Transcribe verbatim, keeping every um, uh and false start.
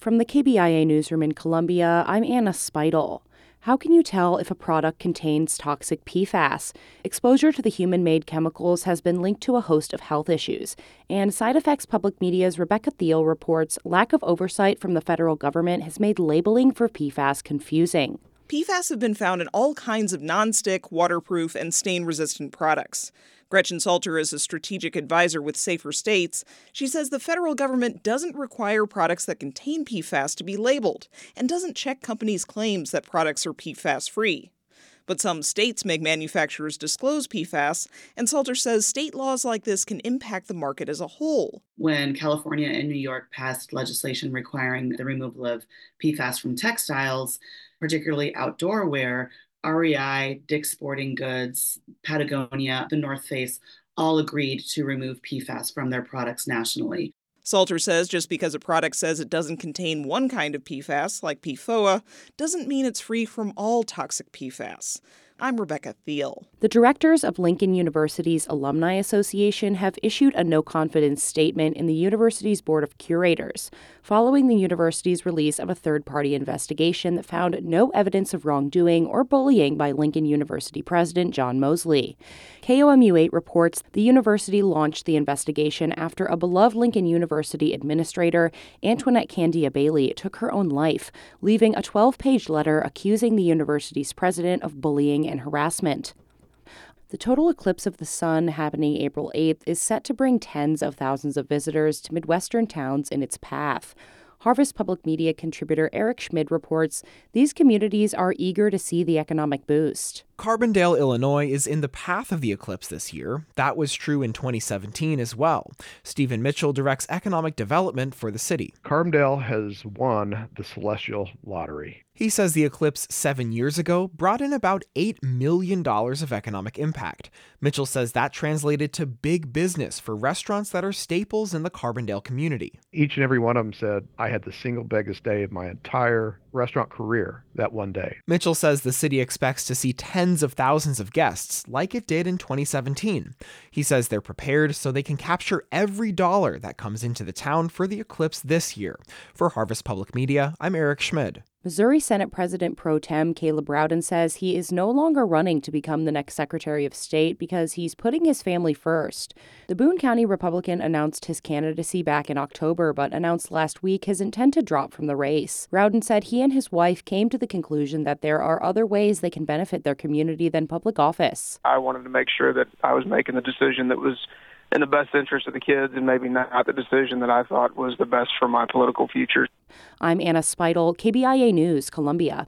From the K B I A newsroom in Columbia, I'm Anna Speidel. How can you tell if a product contains toxic P FAS? Exposure to the human-made chemicals has been linked to a host of health issues, and Side Effects Public Media's Rebecca Thiel reports lack of oversight from the federal government has made labeling for P FAS confusing. P FAS have been found in all kinds of nonstick, waterproof, and stain-resistant products. Gretchen Salter is a strategic advisor with Safer States. She says the federal government doesn't require products that contain P FAS to be labeled and doesn't check companies' claims that products are P FAS-free. But some states make manufacturers disclose P FAS, and Salter says state laws like this can impact the market as a whole. When California and New York passed legislation requiring the removal of P FAS from textiles, particularly outdoor wear, R E I, Dick's Sporting Goods, Patagonia, The North Face all agreed to remove P FAS from their products nationally. Salter says just because a product says it doesn't contain one kind of P FAS, like P F O A, doesn't mean it's free from all toxic P FAS. I'm Rebecca Thiel. The directors of Lincoln University's Alumni Association have issued a no-confidence statement in the university's Board of Curators, following the university's release of a third-party investigation that found no evidence of wrongdoing or bullying by Lincoln University President John Mosley. K O M U eight reports the university launched the investigation after a beloved Lincoln University administrator, Antoinette Candia Bailey, took her own life, leaving a twelve-page letter accusing the university's president of bullying and harassment. The total eclipse of the sun, happening April eighth, is set to bring tens of thousands of visitors to Midwestern towns in its path. Harvest Public Media contributor Eric Schmid reports these communities are eager to see the economic boost. Carbondale, Illinois is in the path of the eclipse this year. That was true in twenty seventeen as well. Stephen Mitchell directs economic development for the city. Carbondale has won the Celestial Lottery. He says the eclipse seven years ago brought in about eight million dollars of economic impact. Mitchell says that translated to big business for restaurants that are staples in the Carbondale community. Each and every one of them said, I had the single biggest day of my entire restaurant career that one day. Mitchell says the city expects to see tens of thousands of guests, like it did in twenty seventeen. He says they're prepared so they can capture every dollar that comes into the town for the eclipse this year. For Harvest Public Media, I'm Eric Schmid. Missouri Senate President Pro Tem Caleb Rowden says he is no longer running to become the next Secretary of State because he's putting his family first. The Boone County Republican announced his candidacy back in October, but announced last week his intent to drop from the race. Rowden said he and his wife came to the conclusion that there are other ways they can benefit their community than public office. I wanted to make sure that I was making the decision that was in the best interest of the kids and maybe not the decision that I thought was the best for my political future. I'm Anna Speidel, K B I A News, Columbia.